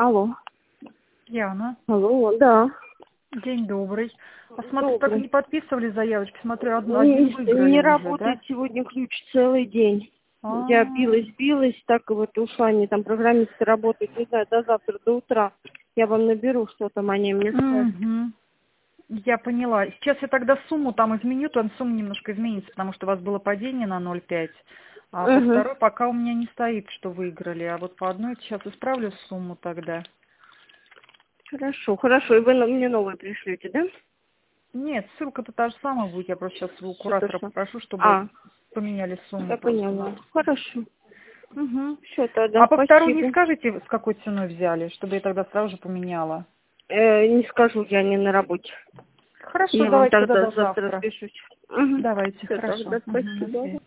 Алло. Яна, Алло, да. день добрый. А смотрю, так Добрый. не подписывали заявочки, смотрю, один Не, выиграли не уже, работает да? сегодня ключ целый день. Я А, билась, так и вот ушла. Они там программисты работают, не знаю, до завтра, до утра. Я вам наберу, что там они мне скажут. мгм. Я поняла. Сейчас я тогда сумму там изменю, там сумма немножко изменится, потому что у вас было падение на 0,5. А по Угу. второй пока у меня не стоит, что выиграли. А вот по одной сейчас исправлю сумму тогда. Хорошо, хорошо. И вы мне новые пришлете, да? Нет, ссылка-то та же самая будет. Я просто сейчас у Что-то куратора что? попрошу, чтобы А, поменяли сумму я просто на... поняла. Хорошо. Угу. Все тогда, А по второй не спасибо. скажете, с какой ценой взяли, чтобы я тогда сразу же поменяла? Не скажу, я не на работе. Хорошо, Я вам давайте тогда тогда до завтра завтра. распишусь. Угу. Давайте, Все, хорошо. тогда Мгм, до спасибо. свидания.